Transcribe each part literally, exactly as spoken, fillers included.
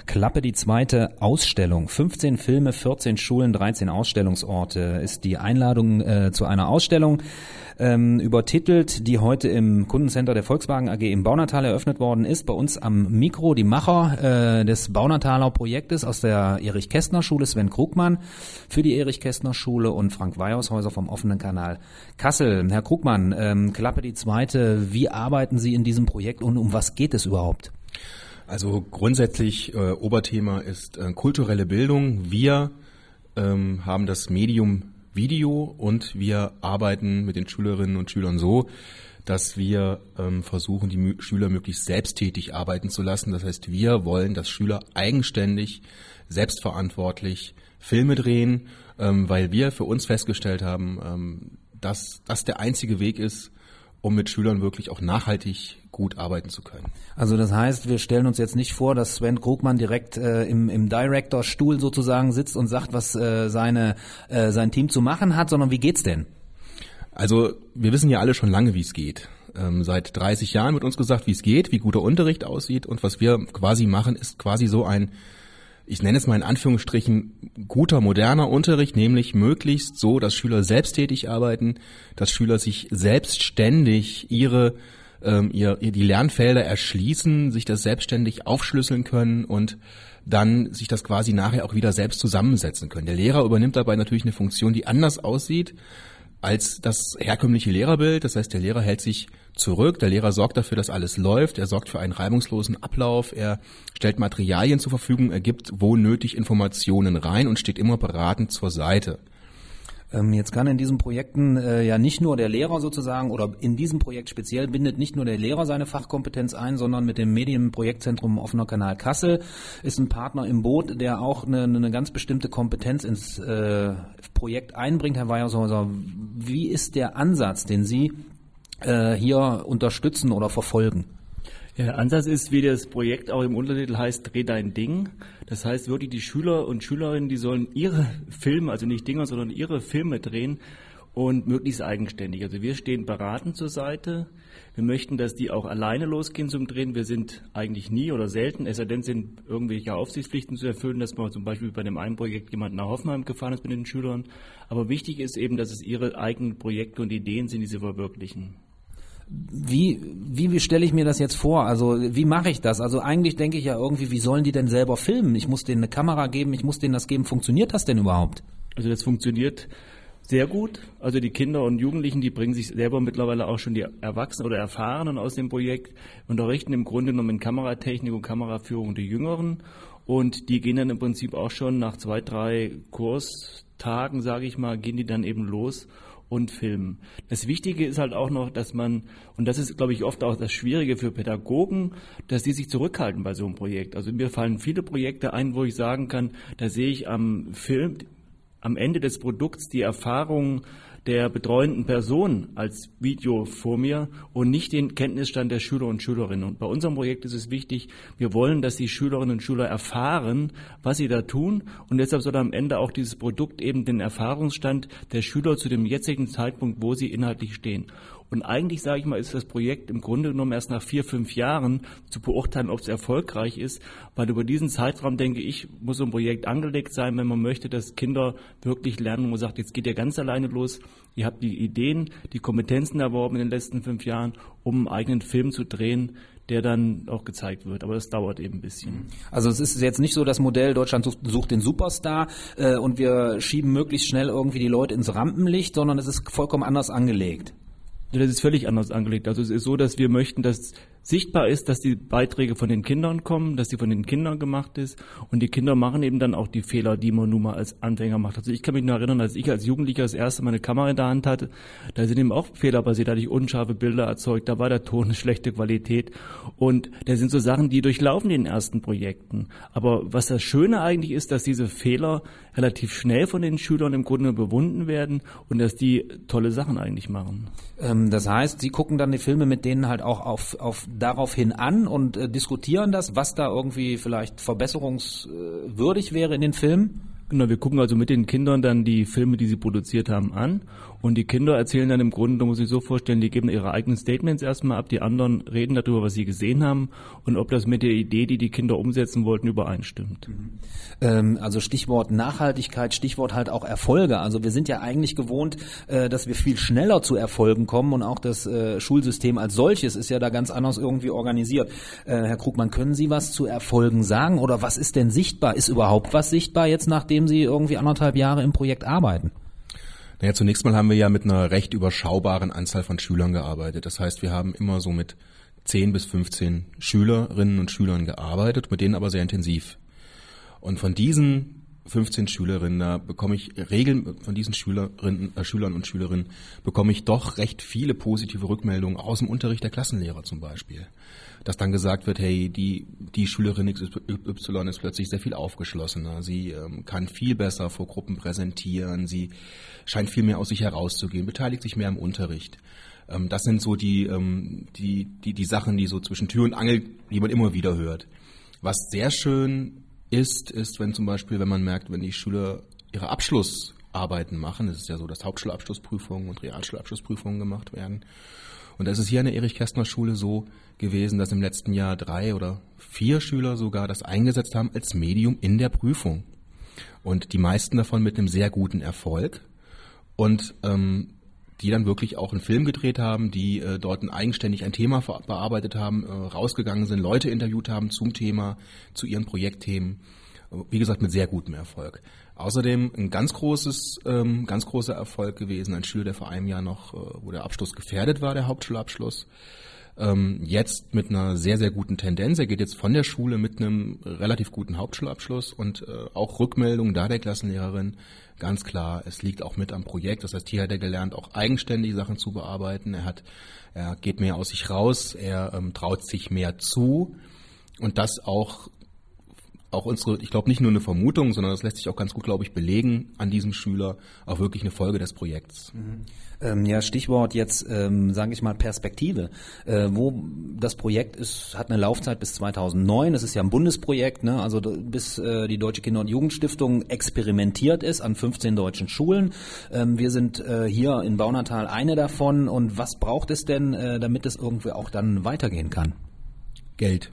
Klappe die zweite Ausstellung. fünfzehn Filme, vierzehn Schulen, dreizehn Ausstellungsorte ist die Einladung äh, zu einer Ausstellung. Ähm, übertitelt, die heute im Kundencenter der Volkswagen A G im Baunatal eröffnet worden ist. Bei uns am Mikro die Macher äh, des Baunataler Projektes aus der Erich-Kästner-Schule, Sven Krugmann für die Erich-Kästner-Schule und Frank Weiershäuser vom offenen Kanal Kassel. Herr Krugmann, ähm, Klappe die zweite, wie arbeiten Sie in diesem Projekt und um was geht es überhaupt? Also grundsätzlich äh, Oberthema ist äh, kulturelle Bildung. Wir ähm, haben das Medium Video und wir arbeiten mit den Schülerinnen und Schülern so, dass wir ähm, versuchen, die Mü- Schüler möglichst selbsttätig arbeiten zu lassen. Das heißt, wir wollen, dass Schüler eigenständig, selbstverantwortlich Filme drehen, ähm, weil wir für uns festgestellt haben, ähm, dass das der einzige Weg ist, um mit Schülern wirklich auch nachhaltig gut arbeiten zu können. Also das heißt, wir stellen uns jetzt nicht vor, dass Sven Krugmann direkt äh, im, im Director-Stuhl sozusagen sitzt und sagt, was äh, seine, äh, sein Team zu machen hat, sondern wie geht's denn? Also wir wissen ja alle schon lange, wie es geht. Ähm, seit dreißig Jahren wird uns gesagt, wie es geht, wie guter Unterricht aussieht, und was wir quasi machen, ist quasi so ein, ich nenne es mal in Anführungsstrichen, guter, moderner Unterricht, nämlich möglichst so, dass Schüler selbsttätig arbeiten, dass Schüler sich selbstständig ihre, ähm, ihr, die Lernfelder erschließen, sich das selbstständig aufschlüsseln können und dann sich das quasi nachher auch wieder selbst zusammensetzen können. Der Lehrer übernimmt dabei natürlich eine Funktion, die anders aussieht als das herkömmliche Lehrerbild. Das heißt, der Lehrer hält sich zurück, der Lehrer sorgt dafür, dass alles läuft, er sorgt für einen reibungslosen Ablauf, er stellt Materialien zur Verfügung, er gibt wo nötig Informationen rein und steht immer beratend zur Seite. Ähm, jetzt kann in diesen Projekten äh, ja nicht nur der Lehrer sozusagen, oder in diesem Projekt speziell bindet nicht nur der Lehrer seine Fachkompetenz ein, sondern mit dem Medienprojektzentrum Offener Kanal Kassel ist ein Partner im Boot, der auch eine, eine ganz bestimmte Kompetenz ins äh, Projekt einbringt. Herr Weiershäuser, wie ist der Ansatz, den Sie äh, hier unterstützen oder verfolgen? Ja, der Ansatz ist, wie das Projekt auch im Untertitel heißt, Dreh dein Ding. Das heißt wirklich, die Schüler und Schülerinnen, die sollen ihre Filme, also nicht Dinger, sondern ihre Filme drehen und möglichst eigenständig. Also wir stehen beratend zur Seite. Wir möchten, dass die auch alleine losgehen zum Drehen. Wir sind eigentlich nie oder selten, es sei denn, sind irgendwelche Aufsichtspflichten zu erfüllen, dass man zum Beispiel bei dem einen Projekt jemand nach Hoffenheim gefahren ist mit den Schülern. Aber wichtig ist eben, dass es ihre eigenen Projekte und Ideen sind, die sie verwirklichen. Wie, wie, wie stelle ich mir das jetzt vor? Also wie mache ich das? Also eigentlich denke ich ja irgendwie, wie sollen die denn selber filmen? Ich muss denen eine Kamera geben, ich muss denen das geben. Funktioniert das denn überhaupt? Also das funktioniert sehr gut. Also die Kinder und Jugendlichen, die bringen sich selber mittlerweile auch schon die Erwachsenen oder Erfahrenen aus dem Projekt, unterrichten im Grunde genommen in Kameratechnik und Kameraführung die Jüngeren. Und die gehen dann im Prinzip auch schon nach zwei, drei Kurstagen, sage ich mal, gehen die dann eben los und filmen. Das Wichtige ist halt auch noch, dass man, und das ist, glaube ich, oft auch das Schwierige für Pädagogen, dass die sich zurückhalten bei so einem Projekt. Also mir fallen viele Projekte ein, wo ich sagen kann, da sehe ich am Film, am Ende des Produkts die Erfahrung der betreuenden Person als Video vor mir und nicht den Kenntnisstand der Schüler und Schülerinnen. Und bei unserem Projekt ist es wichtig, wir wollen, dass die Schülerinnen und Schüler erfahren, was sie da tun, und deshalb soll am Ende auch dieses Produkt eben den Erfahrungsstand der Schüler zu dem jetzigen Zeitpunkt, wo sie inhaltlich stehen. Und eigentlich, sage ich mal, ist das Projekt im Grunde genommen erst nach vier, fünf Jahren zu beurteilen, ob es erfolgreich ist, weil über diesen Zeitraum, denke ich, muss so ein Projekt angelegt sein, wenn man möchte, dass Kinder wirklich lernen und man sagt, jetzt geht ihr ganz alleine los, ihr habt die Ideen, die Kompetenzen erworben in den letzten fünf Jahren, um einen eigenen Film zu drehen, der dann auch gezeigt wird. Aber das dauert eben ein bisschen. Also es ist jetzt nicht so das Modell, Deutschland sucht, sucht den Superstar äh, und wir schieben möglichst schnell irgendwie die Leute ins Rampenlicht, sondern es ist vollkommen anders angelegt. Das ist völlig anders angelegt. Also es ist so, dass wir möchten, dass sichtbar ist, dass die Beiträge von den Kindern kommen, dass die von den Kindern gemacht ist, und die Kinder machen eben dann auch die Fehler, die man nun mal als Anfänger macht. Also ich kann mich nur erinnern, als ich als Jugendlicher das erste Mal eine Kamera in der Hand hatte, da sind eben auch Fehler passiert, da hatte ich unscharfe Bilder erzeugt, da war der Ton eine schlechte Qualität, und das sind so Sachen, die durchlaufen in den ersten Projekten. Aber was das Schöne eigentlich ist, dass diese Fehler relativ schnell von den Schülern im Grunde bewunden werden und dass die tolle Sachen eigentlich machen. Ähm, das heißt, Sie gucken dann die Filme mit denen halt auch auf, auf daraufhin an und äh, diskutieren das, was da irgendwie vielleicht verbesserungswürdig wäre in den Filmen? Genau, wir gucken also mit den Kindern dann die Filme, die sie produziert haben, an Und die Kinder erzählen dann im Grunde, da muss ich so vorstellen, die geben ihre eigenen Statements erstmal ab, die anderen reden darüber, was sie gesehen haben und ob das mit der Idee, die die Kinder umsetzen wollten, übereinstimmt. Mhm. Ähm, also Stichwort Nachhaltigkeit, Stichwort halt auch Erfolge. Also wir sind ja eigentlich gewohnt, äh, dass wir viel schneller zu Erfolgen kommen und auch das äh, Schulsystem als solches ist ja da ganz anders irgendwie organisiert. Äh, Herr Krugmann, können Sie was zu Erfolgen sagen oder was ist denn sichtbar? Ist überhaupt was sichtbar jetzt, nachdem Sie irgendwie anderthalb Jahre im Projekt arbeiten? Naja, zunächst mal haben wir ja mit einer recht überschaubaren Anzahl von Schülern gearbeitet. Das heißt, wir haben immer so mit zehn bis fünfzehn Schülerinnen und Schülern gearbeitet, mit denen aber sehr intensiv. Und von diesen fünfzehn Schülerinnen, da bekomme ich Regeln, von diesen Schülerinnen, äh, Schülern und Schülerinnen bekomme ich doch recht viele positive Rückmeldungen aus dem Unterricht der Klassenlehrer zum Beispiel. Dass dann gesagt wird, hey, die, die Schülerin X Y ist plötzlich sehr viel aufgeschlossener, sie ähm, kann viel besser vor Gruppen präsentieren, sie scheint viel mehr aus sich herauszugehen, beteiligt sich mehr am Unterricht. Ähm, das sind so die, ähm, die, die, die Sachen, die so zwischen Tür und Angel, die man immer wieder hört. Was sehr schön ist, ist, wenn zum Beispiel, wenn man merkt, wenn die Schüler ihre Abschlussarbeiten machen, es ist ja so, dass Hauptschulabschlussprüfungen und Realschulabschlussprüfungen gemacht werden. Und da ist es hier an der Erich-Kästner-Schule so gewesen, dass im letzten Jahr drei oder vier Schüler sogar das eingesetzt haben als Medium in der Prüfung. Und die meisten davon mit einem sehr guten Erfolg. Und ähm, die dann wirklich auch einen Film gedreht haben, die äh, dort ein eigenständig ein Thema bearbeitet haben, äh, rausgegangen sind, Leute interviewt haben zum Thema, zu ihren Projektthemen. Wie gesagt, mit sehr gutem Erfolg. Außerdem ein ganz großes, ähm, ganz großer Erfolg gewesen, ein Schüler, der vor einem Jahr noch, äh, wo der Abschluss gefährdet war, der Hauptschulabschluss. Ähm, jetzt mit einer sehr, sehr guten Tendenz. Er geht jetzt von der Schule mit einem relativ guten Hauptschulabschluss und äh, auch Rückmeldungen da der Klassenlehrerin. Ganz klar, es liegt auch mit am Projekt. Das heißt, hier hat er gelernt, auch eigenständig Sachen zu bearbeiten. Er hat, er geht mehr aus sich raus, er ähm, traut sich mehr zu und das auch Auch unsere, ich glaube nicht nur eine Vermutung, sondern das lässt sich auch ganz gut, glaube ich, belegen an diesem Schüler, auch wirklich eine Folge des Projekts. Mhm. Ähm, ja, Stichwort jetzt, ähm, sage ich mal, Perspektive. Äh, wo das Projekt ist, hat eine Laufzeit bis zweitausendneun. Es ist ja ein Bundesprojekt, ne? Also bis äh, die Deutsche Kinder- und Jugendstiftung experimentiert ist an fünfzehn deutschen Schulen. Ähm, wir sind äh, hier in Baunatal eine davon. Und was braucht es denn, äh, damit es irgendwie auch dann weitergehen kann? Geld.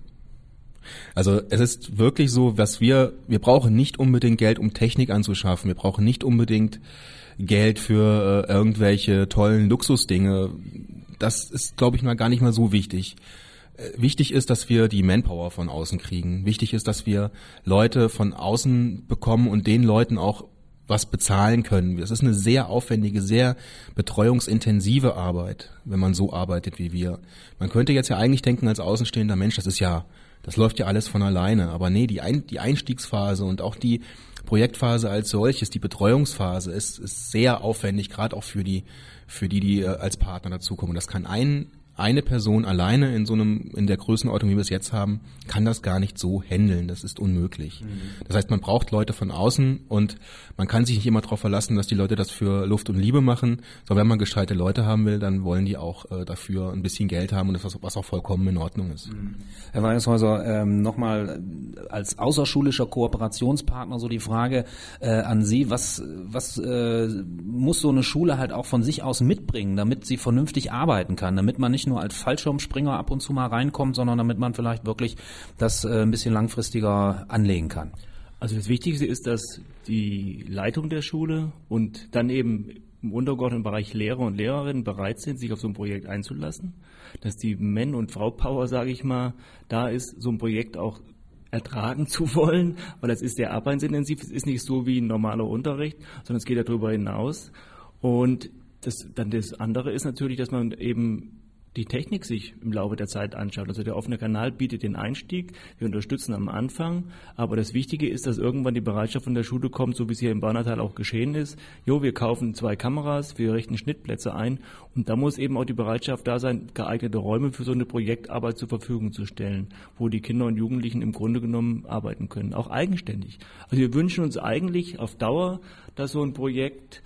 Also es ist wirklich so, was wir, wir brauchen nicht unbedingt Geld, um Technik anzuschaffen. Wir brauchen nicht unbedingt Geld für äh, irgendwelche tollen Luxusdinge. Das ist, glaube ich, mal gar nicht mal so wichtig. Äh, wichtig ist, dass wir die Manpower von außen kriegen. Wichtig ist, dass wir Leute von außen bekommen und den Leuten auch was bezahlen können. Das ist eine sehr aufwendige, sehr betreuungsintensive Arbeit, wenn man so arbeitet wie wir. Man könnte jetzt ja eigentlich denken als außenstehender Mensch, das ist ja Das läuft ja alles von alleine, aber nee, die, Ein- die Einstiegsphase und auch die Projektphase als solches, die Betreuungsphase ist, ist sehr aufwendig, gerade auch für die, für die, die als Partner dazukommen. Das kann ein, eine Person alleine in so einem, in der Größenordnung, wie wir es jetzt haben, kann das gar nicht so handeln. Das ist unmöglich. Mhm. Das heißt, man braucht Leute von außen und man kann sich nicht immer darauf verlassen, dass die Leute das für Luft und Liebe machen. Sondern wenn man gescheite Leute haben will, dann wollen die auch äh, dafür ein bisschen Geld haben und das, was, was auch vollkommen in Ordnung ist. Mhm. Herr Weishäuser, ähm, nochmal als außerschulischer Kooperationspartner so die Frage äh, an Sie, was, was äh, muss so eine Schule halt auch von sich aus mitbringen, damit sie vernünftig arbeiten kann, damit man nicht nur als Fallschirmspringer ab und zu mal reinkommt, sondern damit man vielleicht wirklich das äh, ein bisschen langfristiger anlegen kann? Also das Wichtigste ist, dass die Leitung der Schule und dann eben im untergeordneten Bereich Lehrer und Lehrerinnen bereit sind, sich auf so ein Projekt einzulassen, dass die Männ- und Frau-Power, sage ich mal, da ist, so ein Projekt auch ertragen zu wollen, weil das ist sehr arbeitsintensiv, es ist nicht so wie ein normaler Unterricht, sondern es geht darüber hinaus. Und das, dann das andere ist natürlich, dass man eben die Technik sich im Laufe der Zeit anschaut. Also der offene Kanal bietet den Einstieg, wir unterstützen am Anfang, aber das Wichtige ist, dass irgendwann die Bereitschaft von der Schule kommt, so wie es hier im Baunatal auch geschehen ist. Jo, wir kaufen zwei Kameras, wir richten Schnittplätze ein und da muss eben auch die Bereitschaft da sein, geeignete Räume für so eine Projektarbeit zur Verfügung zu stellen, wo die Kinder und Jugendlichen im Grunde genommen arbeiten können, auch eigenständig. Also wir wünschen uns eigentlich auf Dauer, dass so ein Projekt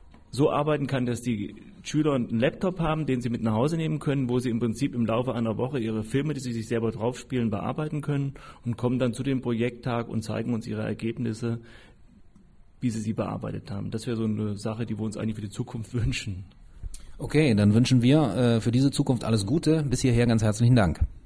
so arbeiten kann, dass die Schüler einen Laptop haben, den sie mit nach Hause nehmen können, wo sie im Prinzip im Laufe einer Woche ihre Filme, die sie sich selber draufspielen, bearbeiten können und kommen dann zu dem Projekttag und zeigen uns ihre Ergebnisse wie sie sie bearbeitet haben. Das wäre so eine Sache, die wir uns eigentlich für die Zukunft wünschen. Okay, dann wünschen wir äh, für diese Zukunft alles Gute. Bis hierher ganz herzlichen Dank.